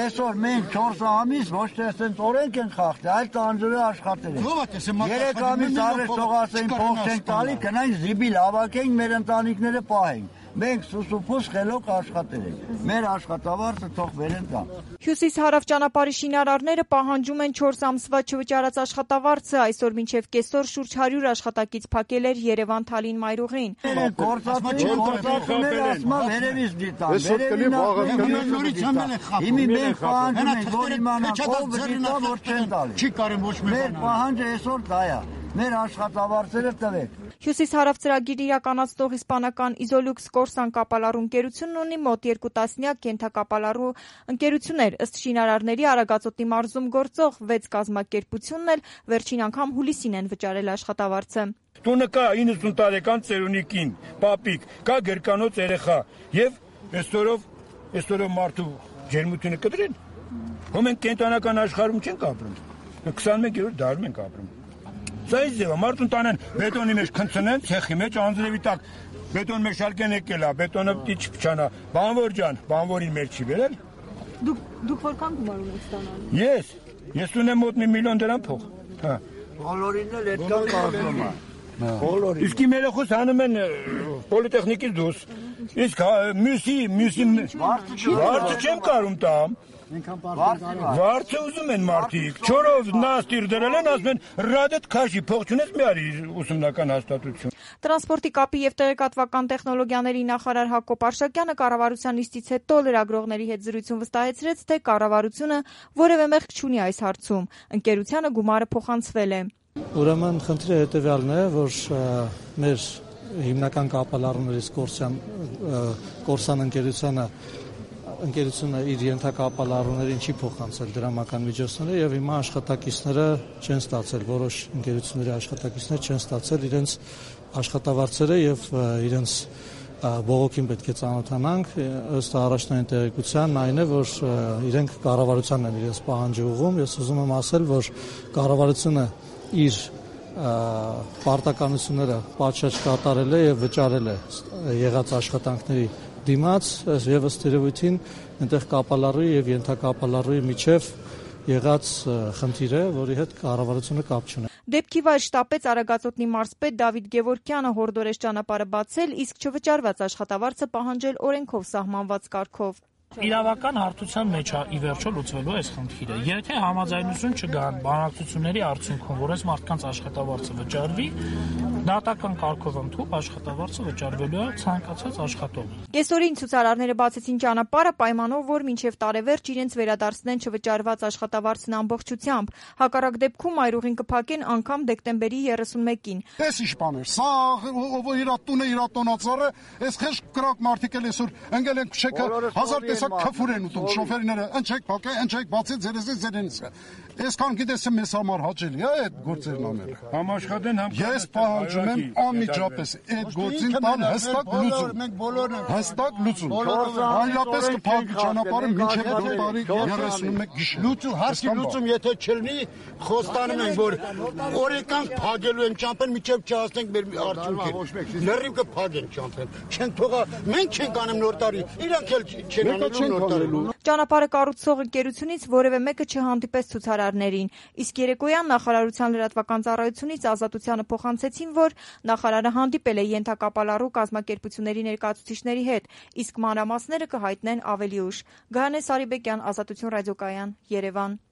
այսօր մենք 4 ամիս ոչ թե ասենց օրենք են խախտել, այլ տանջուրի աշխատել ենք։ 3 ամիս առաջ թող ասեին փող չենք տալի, գնանք զիբիլ հավաքենք, մեր ընտանիքները պահենք։ Մենք սուսուփուս խելոք աշխատել ենք։ Մեր աշխատավարձը թող վերեն տան։ Հյուսիս-հարավ ճանապարհի շինարարները պահանջում են 4 ամսվա չվճարած աշխատավարձը, այսօր մինչև կեսօր շուրջ 100 աշխատակից փակել էր Երևան-Թալին մայրուղին։ Գործածությունները ասում են վերևից դիտան, վերևին հիմի մենք պահանջում ենք, որ իմանանք ով դիտա, որ չեն տալի։ Չի կարեմ ոչ մի բան։ Մեր պահանջը այսօր դա է։ Մեր աշխատավարձերը տվեք։ Հյուսիս-հարավ ծրագիրը իրականացնող իսպանական Իզոլյուքս Կորսան կապալառու ընկերությունն ունի մոտ 2 տասնյակ ենթակապալառու ընկերություններ, ըստ շինարարների Արագածոտնի մարզում գործող 6 կազմակերպությունն էլ վերջին անգամ հուլիսին են վճարել աշխատավարձը։ Տունը կա 90 տարեկան ծերունի կին, պապիկ, կա գրկանոց երեխա եւ այսօրով մարդու ջերմությունը կտրեն։ Հո մենք կենտրոնական աշխարհում չենք ապրում։ 21-րդ դարում ենք ապրում։ Սա է ձևը, մարդուն տանեն բետոնի մեջ քնցնեն, ցեխի մեջ անձրևի տակ բետոն մեշալկեն եկել է, բետոնը պիտի չփչանա։ Բանվոր ջան, բանվորին մեր չի վերել։ Դուք որքան գումար ունեք ստանալու։ Ես ունեմ մոտ 1 միլիոն դրամ փող։ Հա։ Բոլորին էլ այդքան կազմում է։ Բոլորին։ Իսկ իմ երեխոս հանում են պոլիտեխնիկից դուրս։ Իսկ մյուսի վարձը չեմ կարում տամ։ Վարձը ուզում են մարդիկ, 4-ով նաստիր դրել են, ասում են ռադետ քաշի, փող չունես մի արի ուսումնական հաստատություն։ Տրանսպորտի կապի եւ տեղեկատվական տեխնոլոգիաների նախարար Հակոբ Արշակյանը կառավարության նիստից հետո լրագրողների հետ զրույցում վստահեցրեց, թե կառավարությունը որևէ մեղք չունի այս հարցում։ Ընկերությանը գումարը փոխանցվել է։ Ուրեմն խնդիրը հետեւյալն է, որ մեր հիմնական կապալառուներից Կորսան ընկերությունը իր ենթակապալառուներին չի փոխանցել դրամական միջոցները եւ հիմա աշխատակիցները չեն ստացել, որոշ ընկերությունների աշխատակիցներ չեն ստացել իրենց աշխատավարձերը եւ իրենց բողոքին պետք է ծանոթանանք, ըստ առաջնային տեղեկության այն է, որ իրենք կառավարությանն են իրենց պահանջը ուղղում, ես ուզում եմ ասել, որ կառավարությունը իր պարտականությունները պատշաճ կատարել է եւ վճարել է եղած աշխատանքների դիմաց, եւ ըստ երևույթին այնտեղ կապալառուի եւ ենթակապալառուի միջև եղած խնդիր է, որի հետ կառավարությունը կապ չունի։ Դեպքի վայր շտապեց Արագածոտնի մարզպետ Դավիթ Գևորգյանը հորդորեց ճանապարհը բացել, իսկ չվճարված աշխատավարձը պահանջել օրենքով սահմանված կարգով։ Իրավական հարթության մեջ է ի վերջո լուծվելու այս խնդիրը։ Եթե համաձայնություն չգան բանակցությունների արդյունքում, որ այս մարդկանց աշխատավարձը վճարվի, դատական կարգով ընդհանուր աշխատավարձը վճարվելու է ցանկացած աշխատող։ Կեսօրին ցուցարարները բացեցին ճանապարհը պայմանով, որ մինչև տարեվերջ իրենց վերադարձնեն չվճարված աշխատավարձն ամբողջությամբ։ Հակառակ դեպքում այրուղին կփակեն անգամ դեկտեմբերի 31-ին։ Էս ինչ բան է։ Սա ով իր տունը իր տոնածառը, այս խես կրակ մարդիկ էլ այսօր ընկել են չեկա 1000 տեսակ քֆուր են ուտում շոֆերները, ընչեք փակե, ընչեք բացի ձերից։ Այսքան գիտես մեզ համար հաճելի է այդ գործերն անելը։ Համաշխատեն համ ես պահանջում եմ անմիջապես այդ գործին տալ հստակ լուծում։ Մենք բոլորն ենք հստակ լուծում։ Այլապես կփակի ճանապարհը մինչև դեպարի 31 գիշեր։ Լուծում, հարցի լուծում եթե չլինի, խոստանում ենք, որ օրեկանք փակելու են ճամփեն մինչև չհասնենք մեր արդյունքին։ Լրիվ կփակեն ճամփեն։ Չեն թողա, մենք չենք անում նոր տարի, իրանք էլ չեն անում նոր տարի։ Ճանապարհը կառուցող ընկերությունից որևէ մեկը չհանդիպեց ցուցարարներին, իսկ երեկոյան նախարարության լրատվական ծառայությունից Ազատությանը փոխանցեցին, որ նախարարը հանդիպել է ենթակապալառու կազմակերպությունների ներկայացուցիչների հետ, իսկ մանրամասները կհայտնեն ավելի ուշ։ Գայանե Սարիբեկյան, Ազատություն ռադիոկայան, Երևան։